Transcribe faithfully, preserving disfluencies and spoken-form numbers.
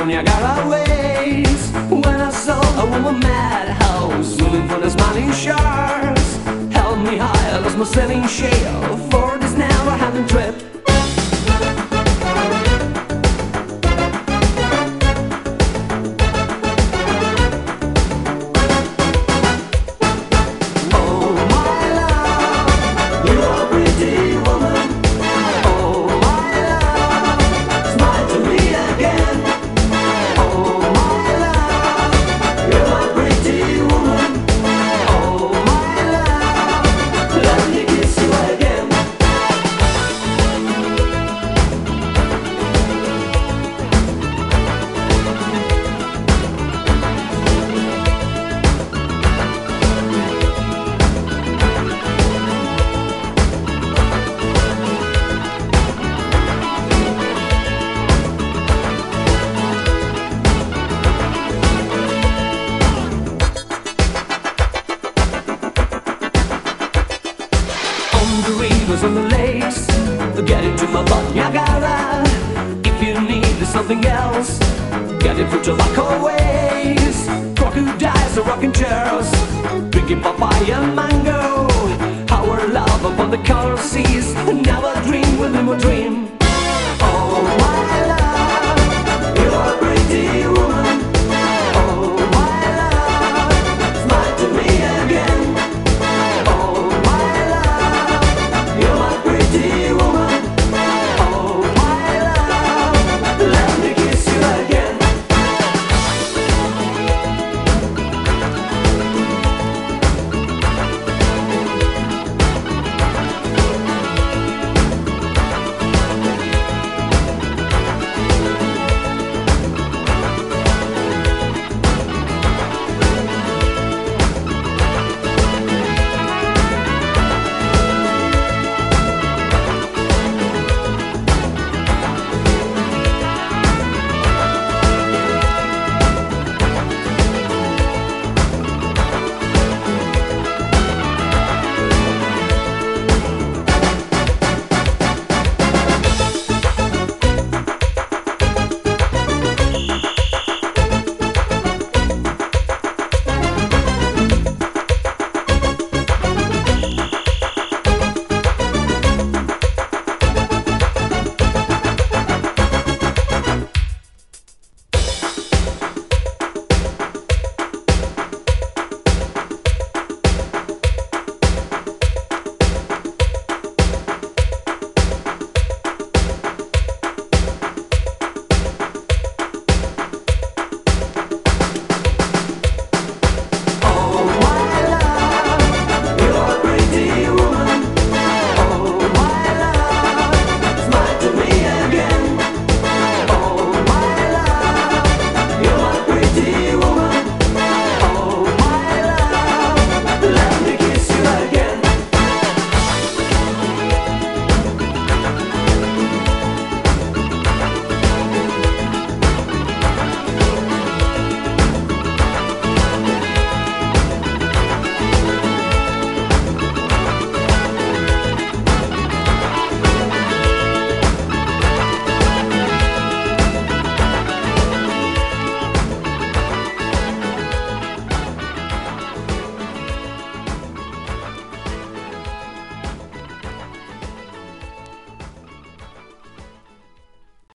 from Niagara ways. When I saw a woman madhouse swimming for the smiling sharks, held me high, I lost my sailing shale for this never-ending trip. On the lakes, get into my butt, Niagara. If you need something else, get it from tobacco ways. Crocodiles or rocking chairs, drinking papaya and mango. Our love upon the color seas, never dream within a dream.